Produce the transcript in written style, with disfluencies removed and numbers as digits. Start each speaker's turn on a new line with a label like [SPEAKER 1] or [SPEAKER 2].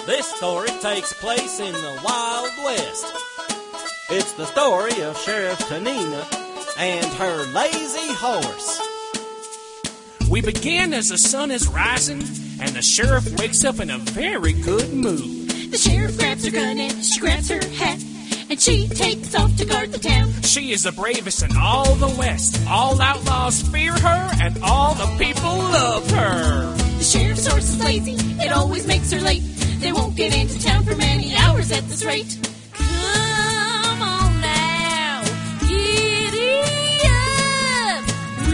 [SPEAKER 1] This story takes place in the Wild West. It's the story of Sheriff Tanina and her lazy horse.
[SPEAKER 2] We begin as the sun is rising, and the sheriff wakes up in a very good mood.
[SPEAKER 3] The sheriff grabs her gun and she grabs her hat, and she takes off to guard the town.
[SPEAKER 2] She is the bravest in all the West. All outlaws fear her, and all the people love her.
[SPEAKER 3] The sheriff's horse is lazy, it always makes her late. They won't get into town for many hours at this rate. Come